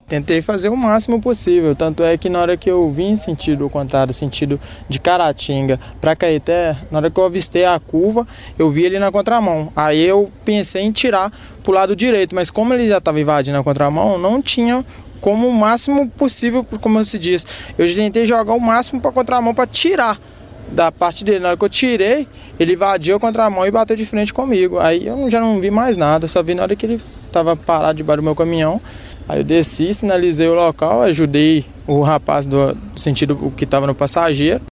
Tentei fazer o máximo possível, tanto é que na hora que eu vim sentido contrário, sentido de Caratinga para Caeté, na hora que eu avistei a curva, eu vi ele na contramão. Aí eu pensei em tirar pro lado direito, mas como ele já estava invadindo a contramão, não tinha como o máximo possível, como se diz. Eu tentei jogar o máximo para contramão para tirar da parte dele. Na hora que eu tirei, ele invadiu a contramão e bateu de frente comigo. Aí eu já não vi mais nada, só vi na hora que ele estava parado debaixo do meu caminhão. Aí eu desci, sinalizei o local, ajudei o rapaz do sentido que estava no passageiro.